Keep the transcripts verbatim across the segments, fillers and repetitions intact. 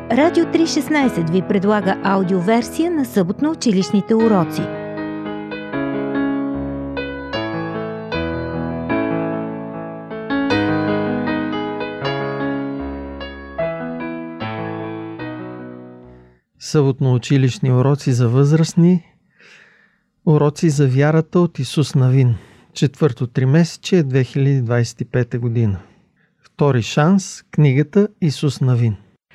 Радио триста и шестнадесет ви предлага аудиоверсия на съботно-училищните уроци. Съботно-училищни уроци за възрастни, уроци за вярата от Исус Навин, четвърто тримесечие две хиляди двадесет и пета година. Втори шанс, книгата Исус Навин.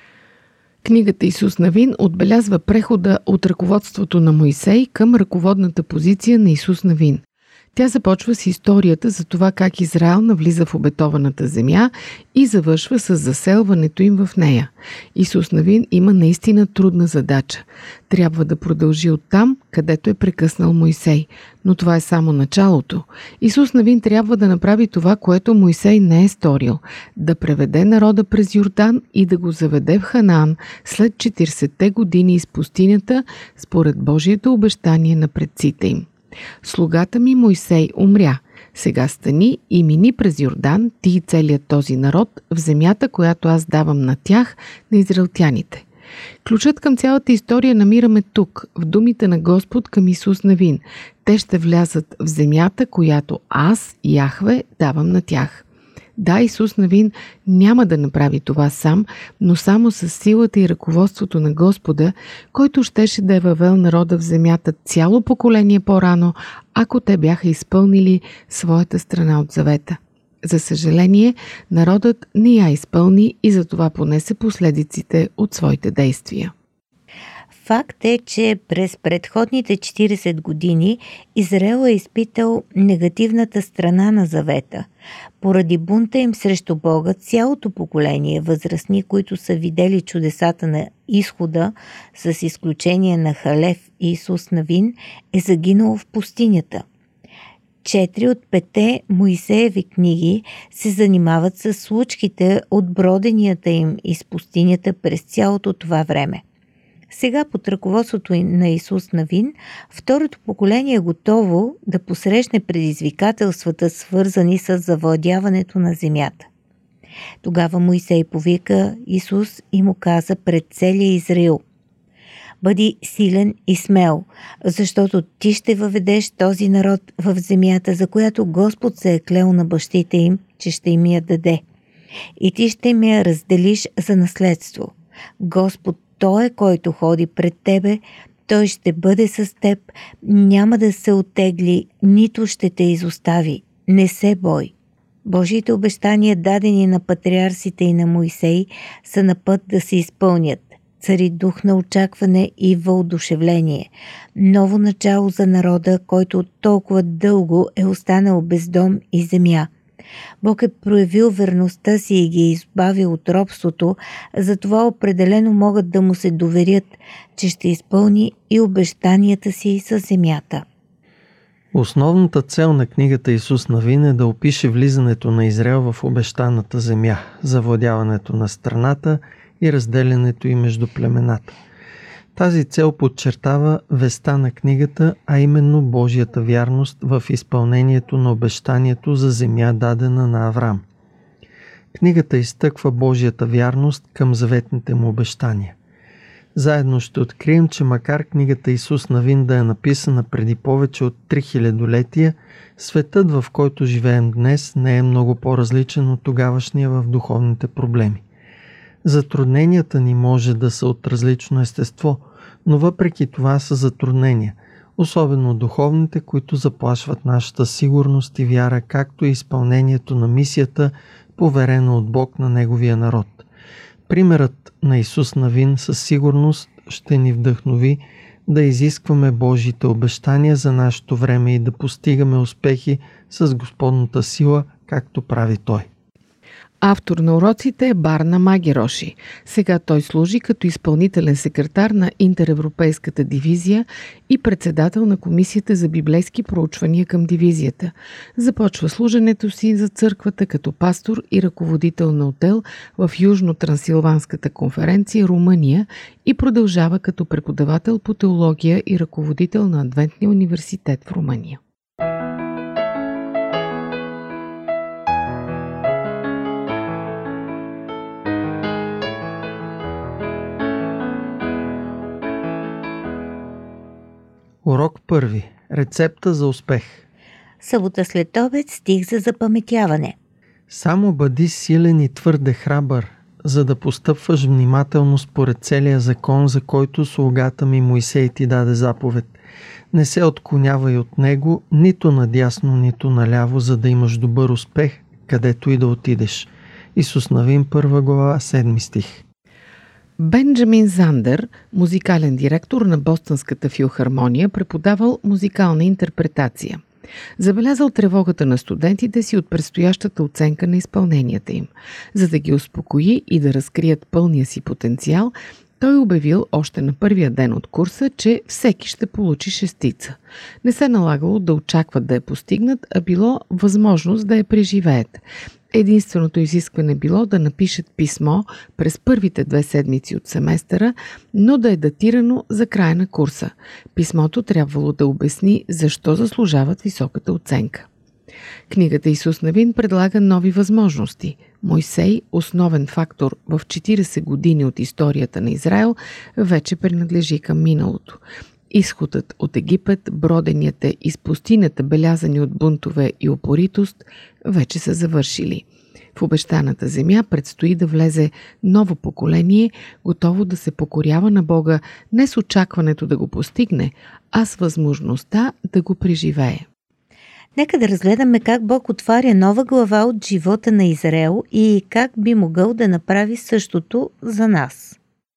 Книгата Исус Навин отбелязва прехода от ръководството на Мойсей към ръководната позиция на Исус Навин. Тя започва с историята за това как Израел навлиза в обетованата земя и завършва с заселването им в нея. Исус Навин има наистина трудна задача. Трябва да продължи оттам, където е прекъснал Мойсей. Но това е само началото. Исус Навин трябва да направи това, което Мойсей не е сторил. Да преведе народа през Йордан и да го заведе в Ханаан след четиридесетте години из пустинята, според Божието обещание на предците им. Слугата ми Мойсей умря. Сега стани и мини през Йордан, ти и целият този народ, в земята, която аз давам на тях, на израелтяните. Ключът към цялата история намираме тук, в думите на Господ към Исус Навин. Те ще влязат в земята, която аз, Яхве, давам на тях. Да, Исус Навин няма да направи това сам, но само с силата и ръководството на Господа, който щеше да е въвел народа в земята цяло поколение по-рано, ако те бяха изпълнили своята страна от завета. За съжаление, народът не я изпълни и затова понесе последиците от своите действия. Факт е, че през предходните четиридесет години Израел е изпитал негативната страна на завета. Поради бунта им срещу Бога, цялото поколение възрастни, които са видели чудесата на изхода, с изключение на Халев и Исус Навин, е загинало в пустинята. Четири от пете Моисееви книги се занимават с случките от броденията им из пустинята през цялото това време. Сега под ръководството на Исус Навин, второто поколение е готово да посрещне предизвикателствата, свързани с завладяването на земята. Тогава Моисей повика Исус и му каза пред целия Израил: „Бъди силен и смел, защото ти ще въведеш този народ в земята, за която Господ се е клел на бащите им, че ще им я даде. И ти ще ми я разделиш за наследство. Господ, Той е, който ходи пред тебе, Той ще бъде с теб, няма да се оттегли, нито ще те изостави. Не се бой.“ Божиите обещания, дадени на патриарсите и на Моисей, са на път да се изпълнят. Цари дух на очакване и въодушевление. Ново начало за народа, който толкова дълго е останал без дом и земя. Бог е проявил верността си и ги е избавил от робството, затова определено могат да му се доверят, че ще изпълни и обещанията си със земята. Основната цел на книгата Исус Навин е да опише влизането на Израел в обещаната земя, завладяването на страната и разделянето й между племената. Тази цел подчертава веста на книгата, а именно Божията вярност в изпълнението на обещанието за земя, дадена на Аврам. Книгата изтъква Божията вярност към заветните му обещания. Заедно ще открием, че макар книгата Исус Навин да е написана преди повече от три хилядолетия, светът, в който живеем днес, не е много по-различен от тогавашния в духовните проблеми. Затрудненията ни може да са от различно естество, но въпреки това са затруднения, особено духовните, които заплашват нашата сигурност и вяра, както и изпълнението на мисията, поверена от Бог на Неговия народ. Примерът на Исус Навин със сигурност ще ни вдъхнови да изискваме Божиите обещания за нашето време и да постигаме успехи с Господната сила, както прави Той. Автор на уроците е Барна Магероши. Сега той служи като изпълнителен секретар на Интеревропейската дивизия и председател на Комисията за библейски проучвания към дивизията. Започва служенето си за църквата като пастор и ръководител на отдел в Южно-Трансилванската конференция, Румъния, и продължава като преподавател по теология и ръководител на Адвентния университет в Румъния. Урок първи. Рецепта за успех. Събота след обед, стих за запаметяване. Само бъди силен и твърде храбър, за да постъпваш внимателно според целия закон, за който слугата ми Моисей ти даде заповед. Не се отклонявай от него, нито надясно, нито наляво, за да имаш добър успех, където и да отидеш. Исус Навин, първа глава, седми стих. Бенджамин Зандер, музикален директор на Бостонската филхармония, преподавал музикална интерпретация. Забелязал тревогата на студентите си от предстоящата оценка на изпълненията им. За да ги успокои и да разкрият пълния си потенциал, той обявил още на първия ден от курса, че всеки ще получи шестица. Не се налагало да очакват да я постигнат, а било възможност да я преживеят. Единственото изискване било да напишат писмо през първите две седмици от семестъра, но да е датирано за края на курса. Писмото трябвало да обясни защо заслужават високата оценка. Книгата Исус Навин предлага нови възможности. Мойсей, основен фактор в четиридесет години от историята на Израел, вече принадлежи към миналото. Изходът от Египет, броденията из пустинята, белязани от бунтове и упоритост, вече са завършили. В обещаната земя предстои да влезе ново поколение, готово да се покорява на Бога не с очакването да го постигне, а с възможността да го преживее. Нека да разгледаме как Бог отваря нова глава от живота на Израел и как би могъл да направи същото за нас.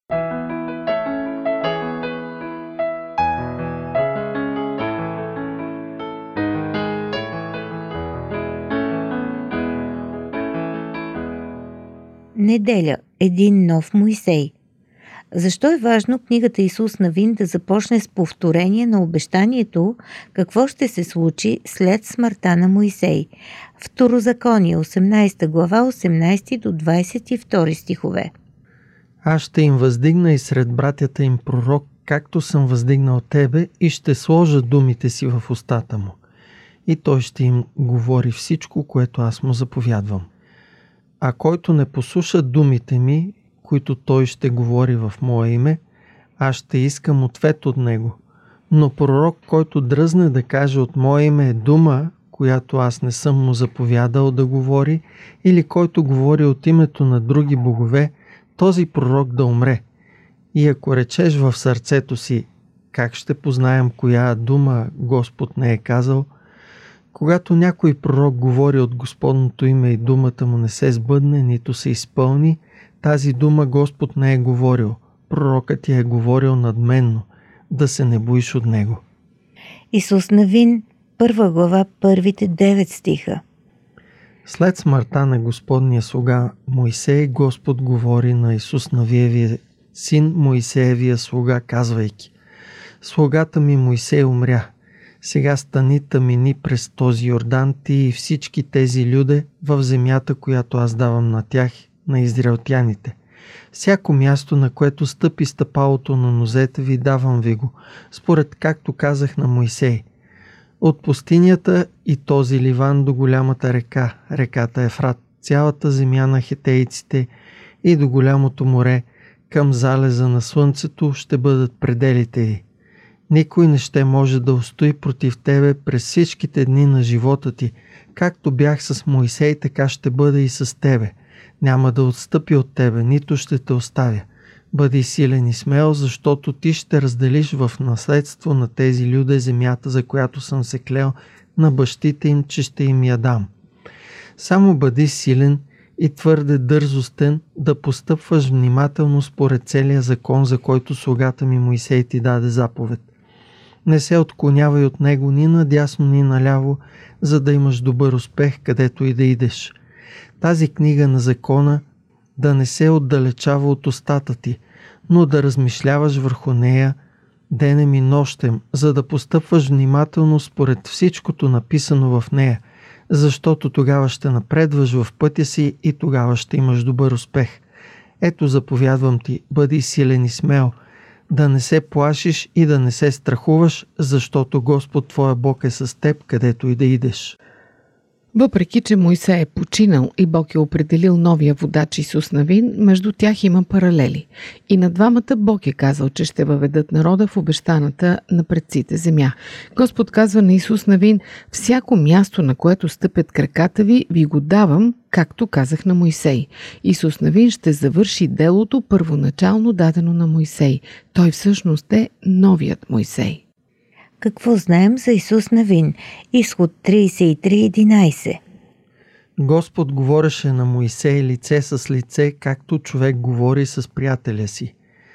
Неделя. Един нов Моисей. Защо е важно книгата Исус Навин да започне с повторение на обещанието какво ще се случи след смъртта на Моисей? Второзаконие, осемнадесета глава, осемнадесети до двадесет и втори стихове. Аз ще им въздигна и сред братята им пророк, както съм въздигнал тебе, и ще сложа думите си в устата му. И той ще им говори всичко, което аз му заповядвам. А който не послуша думите ми, които той ще говори в мое име, аз ще искам ответ от него. Но пророк, който дръзне да каже от мое име дума, която аз не съм му заповядал да говори, или който говори от името на други богове, този пророк да умре. И ако речеш в сърцето си, как ще познаем коя дума Господ не е казал, когато някой пророк говори от Господното име и думата му не се сбъдне, нито се изпълни, тази дума Господ не е говорил. Пророкът ти е говорил надменно, да се не боиш от него. Исус Навин, първа глава, първите девет стиха. След смъртта на Господния слуга Моисей, Господ говори на Исус Навиевия син Моисеевия слуга, казвайки: слугата ми Моисей умря. Сега стани тъмини през този Йордан, ти и всички тези люде в земята, която аз давам на тях, на израелтяните. Всяко място, на което стъпи стъпалото на нозете ви, давам ви го, според както казах на Моисей. От пустинята и този Ливан до голямата река, реката Ефрат, цялата земя на хетейците и до голямото море, към залеза на слънцето ще бъдат пределите ви. Никой не ще може да устои против тебе през всичките дни на живота ти. Както бях с Моисей, така ще бъда и с тебе. Няма да отстъпи от тебе, нито ще те оставя. Бъди силен и смел, защото ти ще разделиш в наследство на тези люде земята, за която съм се клел на бащите им, че ще им я дам. Само бъди силен и твърде дързостен да постъпваш внимателно според целия закон, за който слугата ми Моисей ти даде заповед. Не се отклонявай от него ни надясно, ни наляво, за да имаш добър успех, където и да идеш. Тази книга на закона да не се отдалечава от устата ти, но да размишляваш върху нея денем и нощем, за да постъпваш внимателно според всичкото написано в нея, защото тогава ще напредваш в пътя си и тогава ще имаш добър успех. Ето заповядвам ти, бъди силен и смел, да не се плашиш и да не се страхуваш, защото Господ твоя Бог е с теб, където и да идеш. Въпреки че Мойсей е починал и Бог е определил новия водач Исус Навин, между тях има паралели. И на двамата Бог е казал, че ще въведат народа в обещаната на предците земя. Господ казва на Исус Навин: всяко място, на което стъпят краката ви, ви го давам, както казах на Мойсей. Исус Навин ще завърши делото, първоначално дадено на Мойсей. Той всъщност е новият Мойсей. Какво знаем за Исус Навин? Изход тридесет и три единайсет. Господ говореше на Мойсей лице с лице, както човек говори с приятеля си.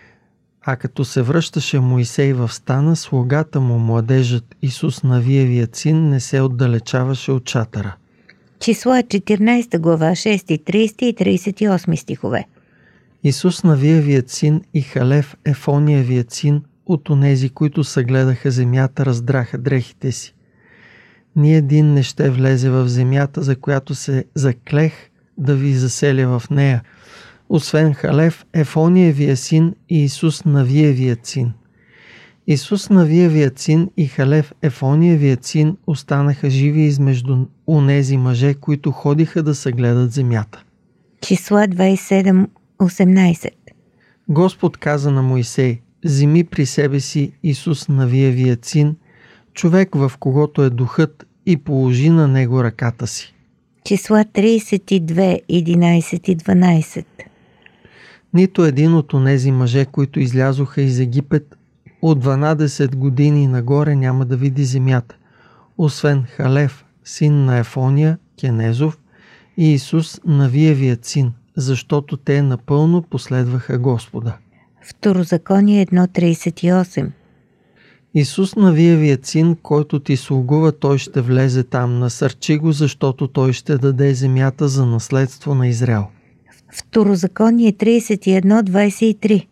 А като се връщаше Мойсей в стана, слугата му, младежът Исус Навиевият син, не се отдалечаваше от шатъра. Числа четиринайсета глава, шести, тридесети и тридесет и осми стихове. Исус Навиевият син и Халев Ефониевият син от онези, които съгледаха земята, раздраха дрехите си. Ни един не ще влезе в земята, за която се заклех да ви заселя в нея, освен Халев Ефониевия син и Исус Навиевият син. Исус Навиевият син и Халев Ефониевият син останаха живи измежду онези мъже, които ходиха да съгледат земята. Числа двайсет и седем осемнайсет. Господ каза на Мойсей: вземи при себе си Исус Навиевият син, човек в когото е духът, и положи на него ръката си. Числа тридесет и две единайсет и дванайсет. Нито един от онези мъже, които излязоха из Египет, от дванадесет години нагоре няма да види земята, освен Халев, син на Ефония, Кенезов, и Исус Навиевият син, защото те напълно последваха Господа. Второзаконие едно тридесет и осем. Исус Навиевият син, който ти слугува, той ще влезе там. Насърчи го, защото той ще даде земята за наследство на Израел. Второзаконие тридесет и едно двайсет и три.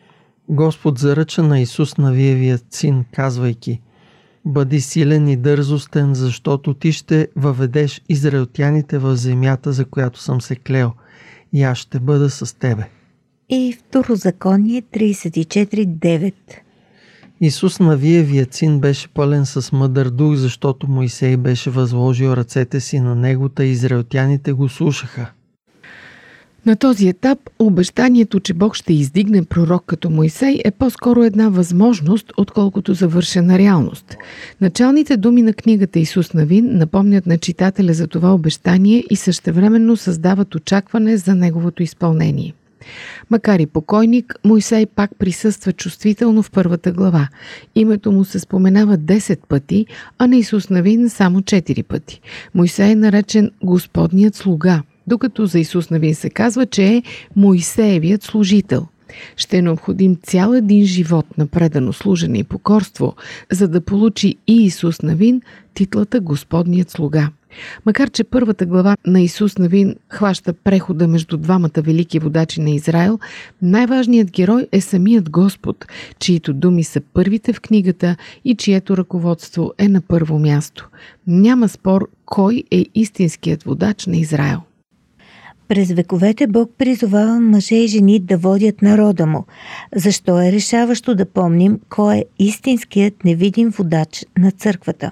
Господ заръча на Исус Навиевият син, казвайки: бъди силен и дързостен, защото ти ще въведеш израелтяните в земята, за която съм се клел, и аз ще бъда с тебе. И Второзаконие тридесет и четири девет. Исус Навиевият син беше пълен с мъдър дух, защото Мойсей беше възложил ръцете си на него, та израелтяните го слушаха. На този етап обещанието, че Бог ще издигне пророк като Мойсей, е по-скоро една възможност, отколкото завършена реалност. Началните думи на книгата Исус Навин напомнят на читателя за това обещание и същевременно създават очакване за неговото изпълнение. Макар и покойник, Мойсей пак присъства чувствително в първата глава. Името му се споменава десет пъти, а на Исус Навин само четири пъти. Мойсей е наречен Господният слуга, докато за Исус Навин се казва, че е Мойсеевият служител. Ще е необходим цял един живот на предано служене и покорство, за да получи и Исус Навин титлата Господният слуга. Макар че първата глава на Исус Навин хваща прехода между двамата велики водачи на Израел, най-важният герой е самият Господ, чието думи са първите в книгата и чието ръководство е на първо място. Няма спор кой е истинският водач на Израел. През вековете Бог призовава мъже и жени да водят народа му. Защо е решаващо да помним кой е истинският невидим водач на църквата?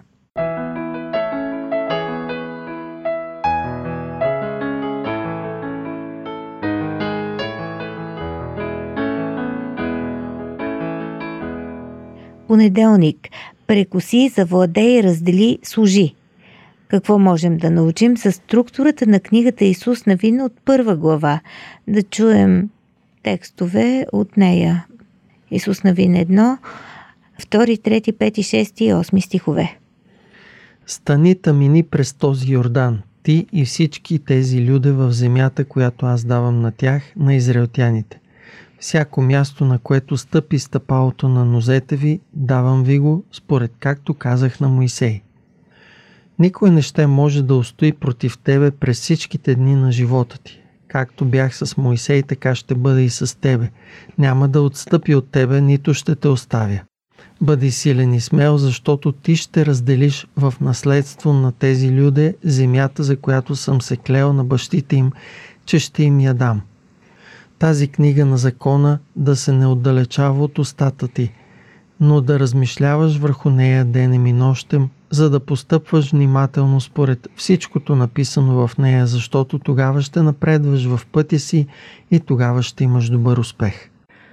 Понеделник. Прекоси, завладей, раздели, служи. Какво можем да научим за структурата на книгата Исус Навин от първа глава? Да чуем текстове от нея. Исус Навин едно, втори, трети, пети, шести и осми стихове. Стани, та мини през този Йордан, ти и всички тези люде в земята, която аз давам на тях, на израелтяните. Всяко място, на което стъпи стъпалото на нозете ви, давам ви го, според както казах на Мойсей. Никой не ще може да устои против тебе през всичките дни на живота ти. Както бях с Мойсей, така ще бъда и с тебе. Няма да отстъпи от тебе, нито ще те оставя. Бъди силен и смел, защото ти ще разделиш в наследство на тези люде земята, за която съм се клел на бащите им, че ще им я дам. Тази книга на закона да се не отдалечава от устата ти, но да размишляваш върху нея денем и нощем, за да постъпваш внимателно според всичкото написано в нея, защото тогава ще напредваш в пътя си и тогава ще имаш добър успех.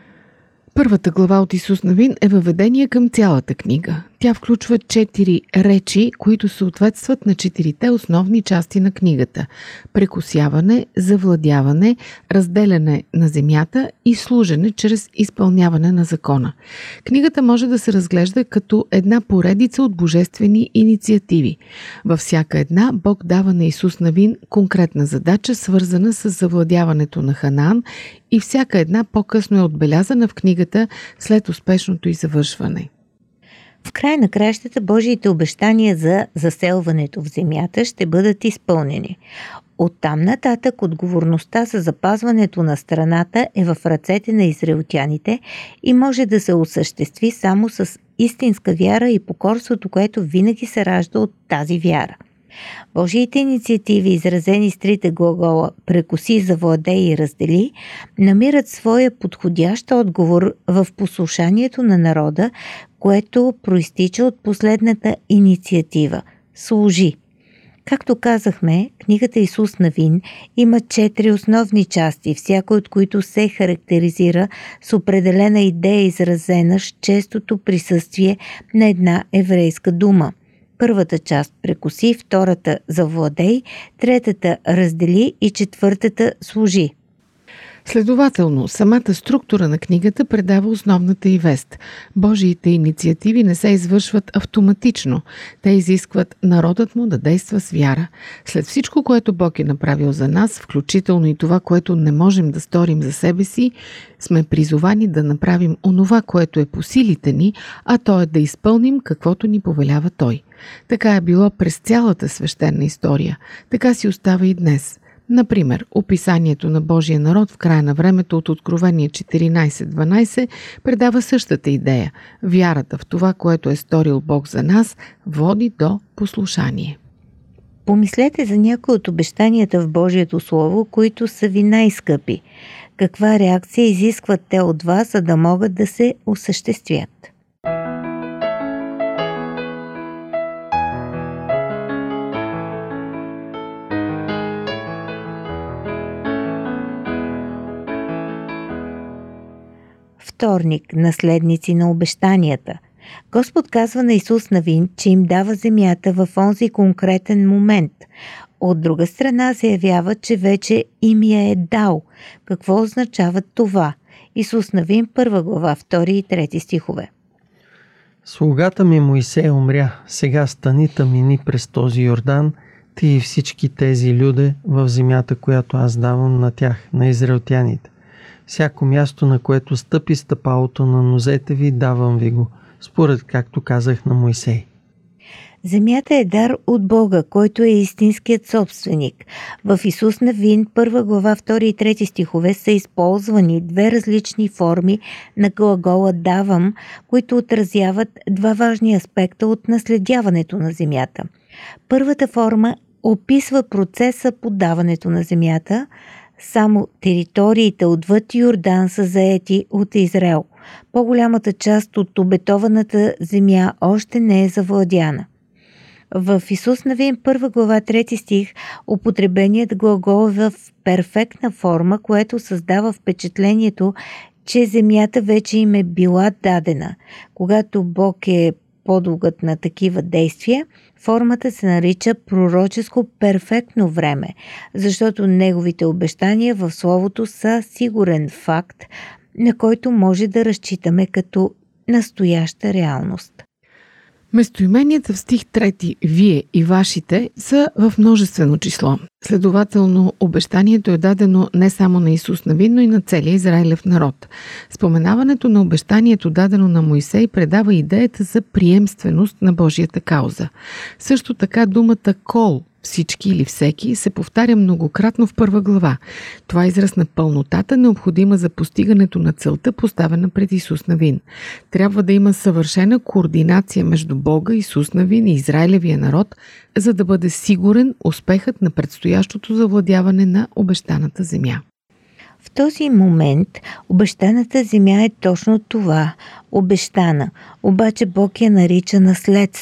Първата глава от Исус Навин е въведение към цялата книга. Тя включва четири речи, които съответстват на четирите основни части на книгата – прекосяване, завладяване, разделяне на земята и служене чрез изпълняване на закона. Книгата може да се разглежда като една поредица от божествени инициативи. Във всяка една Бог дава на Исус Навин конкретна задача, свързана с завладяването на Ханаан, и всяка една по-късно е отбелязана в книгата след успешното й завършване. В край на кращата Божиите обещания за заселването в земята ще бъдат изпълнени. Оттам нататък отговорността за запазването на страната е в ръцете на израелтяните и може да се осъществи само с истинска вяра и покорството, което винаги се ражда от тази вяра. Божиите инициативи, изразени с трите глагола прекоси, завладей и раздели, намират своя подходящ отговор в послушанието на народа, което проистича от последната инициатива – служи. Както казахме, книгата Исус Навин има четири основни части, всяка от които се характеризира с определена идея, изразена с честото присъствие на една еврейска дума. Първата част прекоси, втората завладей, третата раздели и четвъртата служи. Следователно, самата структура на книгата предава основната й вест. Божиите инициативи не се извършват автоматично. Те изискват народът му да действа с вяра. След всичко, което Бог е направил за нас, включително и това, което не можем да сторим за себе си, сме призовани да направим онова, което е по силите ни, а то е да изпълним каквото ни повелява Той. Така е било през цялата свещена история. Така си остава и днес. Например, описанието на Божия народ в края на времето от Откровение четиринайсет дванайсет предава същата идея. Вярата в това, което е сторил Бог за нас, води до послушание. Помислете за някои от обещанията в Божието Слово, които са ви най-скъпи. Каква реакция изискват те от вас, за да могат да се осъществят? Вторник – наследници на обещанията. Господ казва на Исус Навин, че им дава земята в онзи конкретен момент. От друга страна заявява, че вече им я е дал. Какво означава това? Исус Навин, първа глава, втори и трети стихове. Слугата ми Моисей умря, сега стани мини през този Йордан, ти и всички тези люде в земята, която аз давам на тях, на израелтяните. Всяко място, на което стъпи стъпалото на нозете ви, давам ви го, според както казах на Моисей. Земята е дар от Бога, който е истинският собственик. В Исус Навин, първа глава, втори и трети стихове са използвани две различни форми на глагола «давам», които отразяват два важни аспекта от наследяването на земята. Първата форма описва процеса по даването на земята. Само териториите отвъд Йордан са заети от Израел. По-голямата част от обетованата земя още не е завладяна. В Исус Навин, първа глава, трети стих, употребеният глагол е в перфектна форма, което създава впечатлението, че земята вече им е била дадена. Когато Бог е подлогът на такива действия, формата се нарича пророческо перфектно време, защото неговите обещания в Словото са сигурен факт, на който може да разчитаме като настояща реалност. Местоименията в стих трети «Вие и вашите» са в множествено число. Следователно, обещанието е дадено не само на Исус Навин, но и на целия израилев народ. Споменаването на обещанието, дадено на Моисей, предава идеята за приемственост на Божията кауза. Също така думата «кол», всички или всеки, се повтаря многократно в първа глава. Това е израз на пълнотата, необходима за постигането на целта, поставена пред Исус Навин. Трябва да има съвършена координация между Бога, Исус Навин и израилевия народ, за да бъде сигурен успехът на предстоящото завладяване на обещаната земя. В този момент обещаната земя е точно това – обещана, обаче Бог я нарича наследство –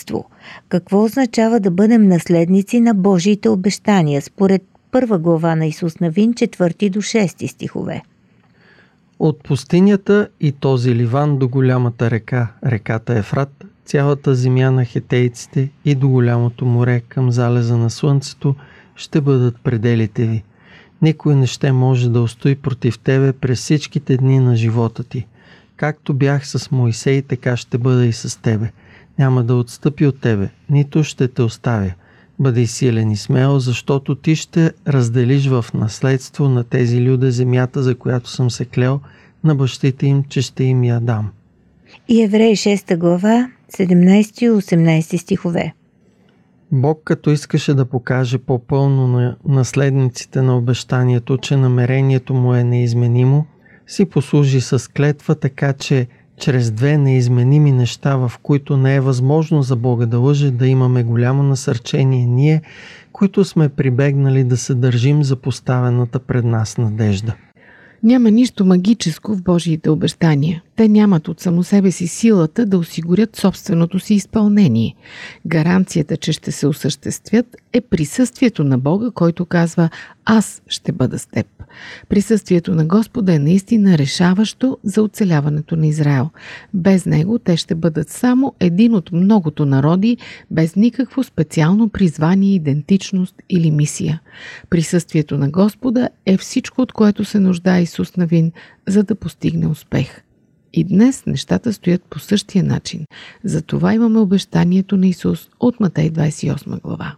Какво означава да бъдем наследници на Божиите обещания, според първа глава на Исус Навин, четвърти до шести стихове? От пустинята и този Ливан до голямата река, реката Ефрат, цялата земя на хетейците и до голямото море към залеза на слънцето ще бъдат пределите ви. Никой не ще може да устои против тебе през всичките дни на живота ти. Както бях с Моисей, така ще бъда и с тебе. Няма да отстъпи от тебе, нито ще те оставя. Бъди силен и смел, защото ти ще разделиш в наследство на тези люде земята, за която съм се клел на бащите им, че ще им я дам. И Евреи шеста глава, седемнайсети и осемнайсети стихове. Бог, като искаше да покаже по-пълно на наследниците на обещанието, че намерението му е неизменимо, си послужи с клетва, така че чрез две неизменими неща, в които не е възможно за Бога да лъже, да имаме голямо насърчение ние, които сме прибегнали да се държим за поставената пред нас надежда. Няма нищо магическо в Божиите обещания. Те нямат от само себе си силата да осигурят собственото си изпълнение. Гаранцията, че ще се осъществят, е присъствието на Бога, който казва «Аз ще бъда с теб». Присъствието на Господа е наистина решаващо за оцеляването на Израел. Без него те ще бъдат само един от многото народи, без никакво специално призвание, идентичност или мисия. Присъствието на Господа е всичко, от което се нуждае Исус Навин, за да постигне успех. И днес нещата стоят по същия начин. Затова имаме обещанието на Исус от Матей двайсет и осма глава.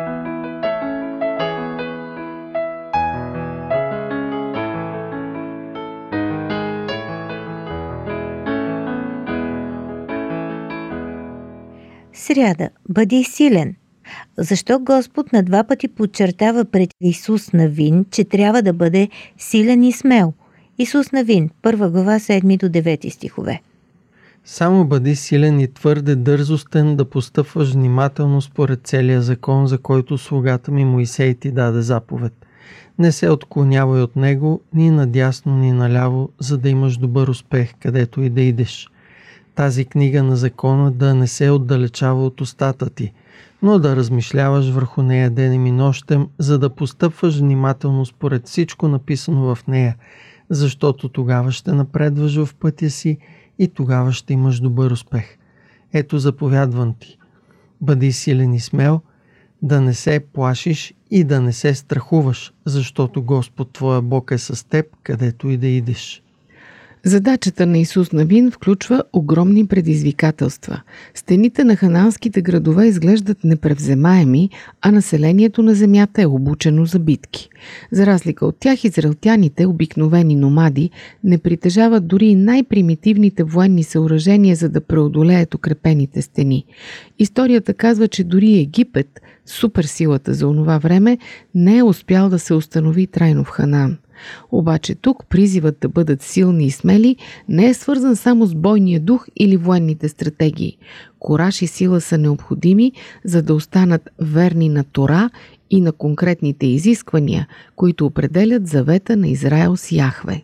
Сряда. Бъди силен. Защо Господ на два пъти подчертава пред Исус Навин, че трябва да бъде силен и смел? Исус Навин, първа глава, седми до девети стихове. Само бъди силен и твърде дързостен да постъпваш внимателно според целия закон, за който слугата ми Моисей ти даде заповед. Не се отклонявай от него ни надясно, ни наляво, за да имаш добър успех, където и да идеш. Тази книга на закона да не се отдалечава от устата ти, но да размишляваш върху нея денем и нощем, за да постъпваш внимателно според всичко написано в нея, защото тогава ще напредваш в пътя си и тогава ще имаш добър успех. Ето заповядвам ти. Бъди силен и смел, да не се плашиш и да не се страхуваш, защото Господ твоя Бог е с теб, където и да идеш. Задачата на Исус Навин включва огромни предизвикателства. Стените на ханаанските градове изглеждат непревземаеми, а населението на земята е обучено за битки. За разлика от тях, израелтяните, обикновени номади, не притежават дори и най-примитивните военни съоръжения, за да преодолеят укрепените стени. Историята казва, че дори Египет, суперсилата за онова време, не е успял да се установи трайно в Ханаан. Обаче тук призивът да бъдат силни и смели не е свързан само с бойния дух или военните стратегии. Кураж и сила са необходими, за да останат верни на Тора и на конкретните изисквания, които определят завета на Израел с Яхве.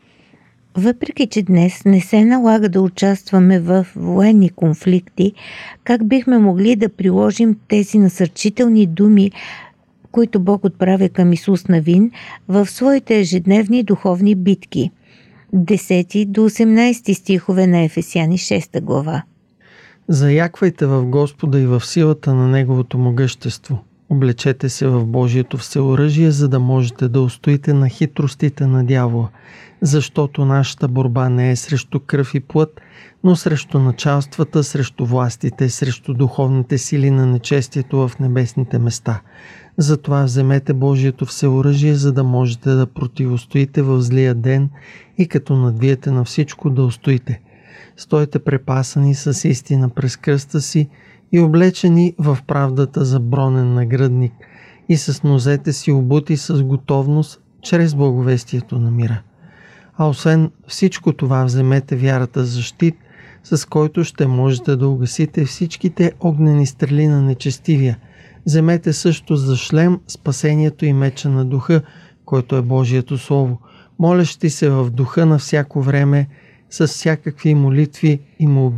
Въпреки че днес не се налага да участваме в военни конфликти, как бихме могли да приложим тези насърчителни думи, които Бог отправя към Исус Навин в своите ежедневни духовни битки? десети до осемнайсети стихове на Ефесяни шеста глава. Заяквайте в Господа и в силата на Неговото могъщество. Облечете се в Божието всеоръжие, за да можете да устоите на хитростите на дявола, защото нашата борба не е срещу кръв и плът, но срещу началствата, срещу властите, срещу духовните сили на нечестието в небесните места. Затова вземете Божието всеоръжие, за да можете да противостоите в злия ден и като надвиете на всичко да устоите. Стойте препасани с истина през кръста си и облечени в правдата за бронен нагръдник и с нозете си обути с готовност чрез благовестието на мира. А освен всичко това, вземете вярата за щит, с който ще можете да угасите всичките огнени стрели на нечестивия. Вземете също за шлем спасението и меча на духа, който е Божието Слово, молещи се в духа на всяко време, с всякакви молитви и молби,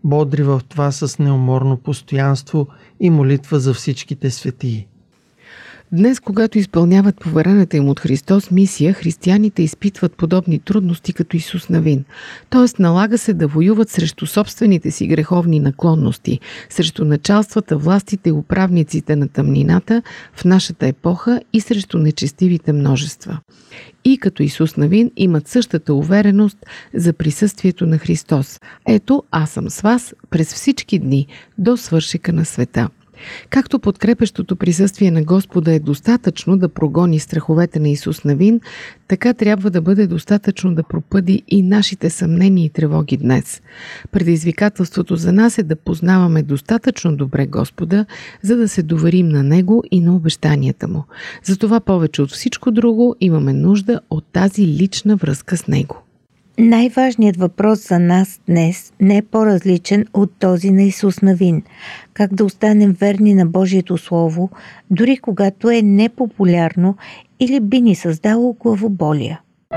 бодри в това с неуморно постоянство и молитва за всичките светии. Днес, когато изпълняват поверената им от Христос мисия, християните изпитват подобни трудности като Исус Навин. Тоест, налага се да воюват срещу собствените си греховни наклонности, срещу началствата, властите и управниците на тъмнината в нашата епоха и срещу нечестивите множества. И като Исус Навин имат същата увереност за присъствието на Христос. Ето, аз съм с вас през всички дни до свършека на света. Както подкрепещото присъствие на Господа е достатъчно да прогони страховете на Исус Навин, така трябва да бъде достатъчно да пропъди и нашите съмнения и тревоги днес. Предизвикателството за нас е да познаваме достатъчно добре Господа, за да се доверим на Него и на обещанията Му. Затова повече от всичко друго имаме нужда от тази лична връзка с Него. Най-важният въпрос за нас днес не е по-различен от този на Исус Навин. Как да останем верни на Божието Слово, дори когато е непопулярно или би ни създало главоболия.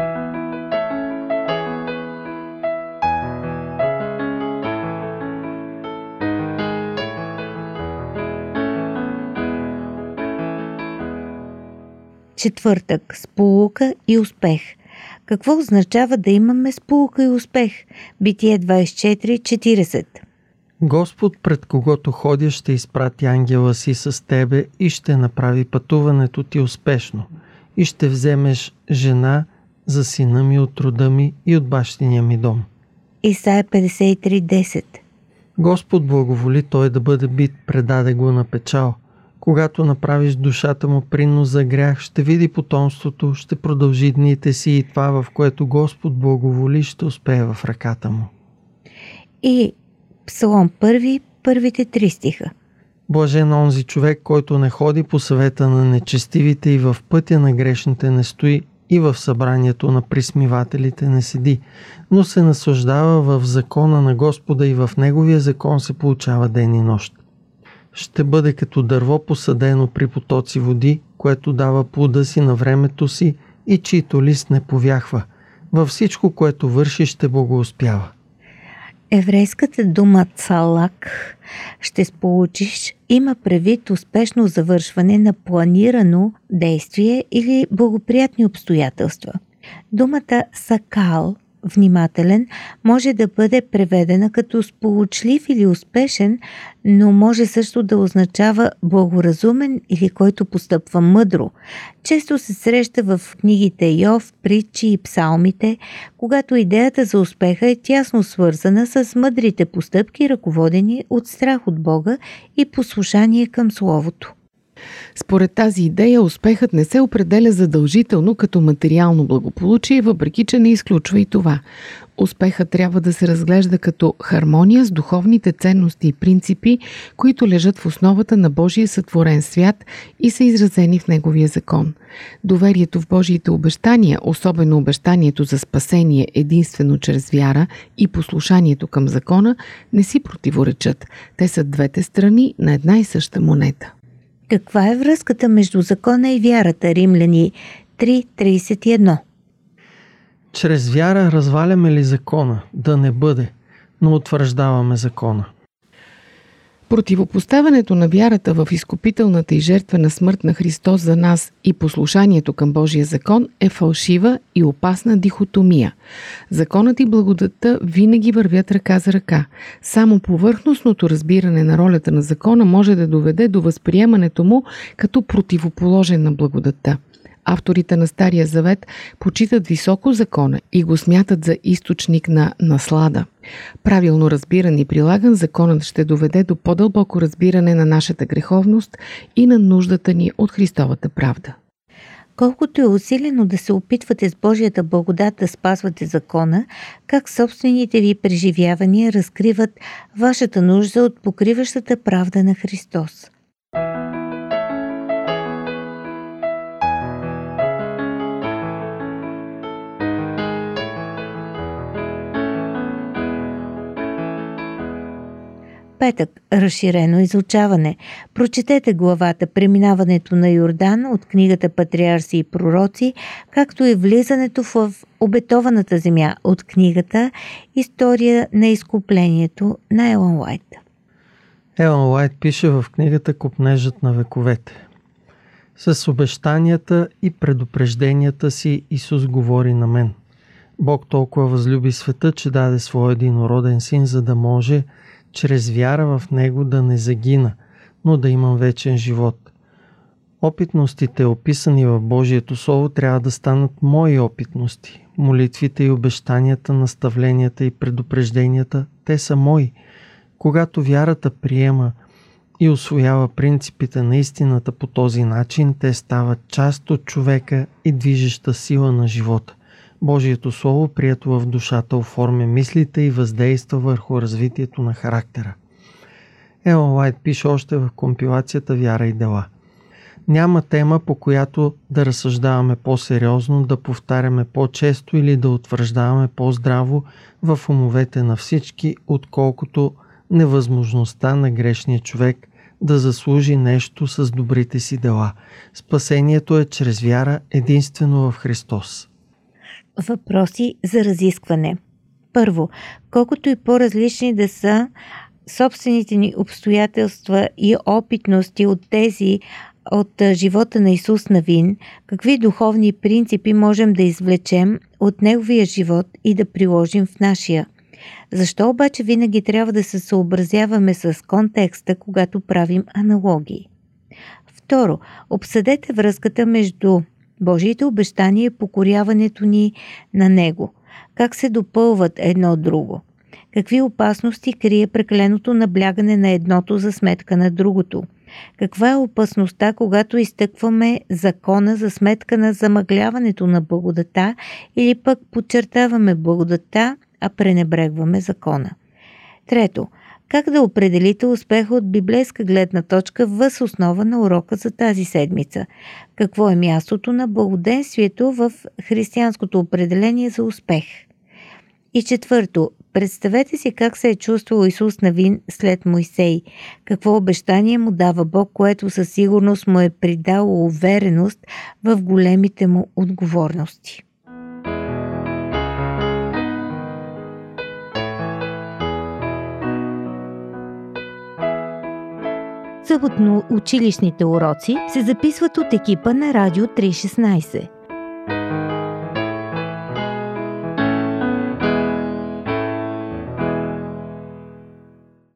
Четвъртък. Сполука и успех. Какво означава да имаме сполука и успех? Битие двадесет и четири четиридесет. Господ, пред когото ходиш, ще изпрати ангела си с тебе и ще направи пътуването ти успешно. И ще вземеш жена за сина ми от рода ми и от бащиния ми дом. Исаия петдесет и три десет. Господ благоволи той да бъде бит, предаде го на печал. Когато направиш душата му принос за грях, ще види потомството, ще продължи дните си и това, в което Господ благоволи, ще успее в ръката му. И Псалом първи, първите три стиха. Блажен онзи човек, който не ходи по съвета на нечестивите и в пътя на грешните не стои и в събранието на присмивателите не седи, но се наслаждава в закона на Господа и в неговия закон се получава ден и нощ. Ще бъде като дърво посадено при потоци води, което дава плода си на времето си и чието лист не повяхва. Във всичко, което върши, ще благоуспява. Еврейската дума цалак ще сполучиш има предвид успешно завършване на планирано действие или благоприятни обстоятелства. Думата сакал, внимателен, може да бъде преведена като сполучлив или успешен, но може също да означава благоразумен или който постъпва мъдро. Често се среща в книгите Йов, притчи и псалмите, когато идеята за успеха е тясно свързана с мъдрите постъпки, ръководени от страх от Бога и послушание към Словото. Според тази идея, успехът не се определя задължително като материално благополучие, въпреки че не изключва и това. Успехът трябва да се разглежда като хармония с духовните ценности и принципи, които лежат в основата на Божия сътворен свят и са изразени в Неговия закон. Доверието в Божиите обещания, особено обещанието за спасение единствено чрез вяра и послушанието към закона, не си противоречат. Те са двете страни на една и съща монета. Каква е връзката между закона и вярата? Римляни три тридесет и едно. Чрез вяра разваляме ли закона? Да не бъде, но утвърждаваме закона. Противопоставянето на вярата в изкупителната и жертвена смърт на Христос за нас и послушанието към Божия закон е фалшива и опасна дихотомия. Законът и благодатта винаги вървят ръка за ръка. Само повърхностното разбиране на ролята на закона може да доведе до възприемането му като противоположен на благодатта. Авторите на Стария завет почитат високо закона и го смятат за източник на наслада. Правилно разбиран и прилаган, законът ще доведе до по-дълбоко разбиране на нашата греховност и на нуждата ни от Христовата правда. Колкото е усилено да се опитвате с Божията благодат да спазвате закона, как собствените ви преживявания разкриват вашата нужда от покриващата правда на Христос. петък – разширено изучаване. Прочетете главата «Преминаването на Йордан» от книгата «Патриарси и пророци», както и влизането в обетованата земя от книгата «История на изкуплението» на Елън Уайт. Елън Уайт пише в книгата «Копнежът на вековете». С обещанията и предупрежденията си Исус говори на мен. Бог толкова възлюби света, че даде своя единороден син, за да може чрез вяра в него да не загина, но да имам вечен живот. Опитностите, описани в Божието Слово, трябва да станат мои опитности. Молитвите и обещанията, наставленията и предупрежденията, те са мои. Когато вярата приема и усвоява принципите на истината по този начин, те стават част от човека и движеща сила на живота. Божието Слово, прието в душата, оформя мислите и въздейства върху развитието на характера. Елън Уайт пише още в компилацията «Вяра и дела». Няма тема, по която да разсъждаваме по-сериозно, да повтаряме по-често или да утвърждаваме по-здраво в умовете на всички, отколкото невъзможността на грешния човек да заслужи нещо с добрите си дела. Спасението е чрез вяра единствено в Христос. Въпроси за разискване. Първо, колкото и по-различни да са собствените ни обстоятелства и опитности от тези от живота на Исус Навин, какви духовни принципи можем да извлечем от неговия живот и да приложим в нашия? Защо обаче винаги трябва да се съобразяваме с контекста, когато правим аналогии? Второ, обсъдете връзката между Божиите обещания и покоряването ни на Него. Как се допълват едно от друго? Какви опасности крие прекаленото наблягане на едното за сметка на другото? Каква е опасността, когато изтъкваме закона за сметка на замъгляването на благодата или пък подчертаваме благодата, а пренебрегваме закона? Трето, как да определите успеха от библейска гледна точка въз основа на урока за тази седмица? Какво е мястото на благоденствието в християнското определение за успех? И четвърто, представете си как се е чувствал Исус Навин след Мойсей. Какво обещание му дава Бог, което със сигурност му е придало увереност в големите му отговорности. Съботно училищните уроци се записват от екипа на Радио триста и шестнадесет.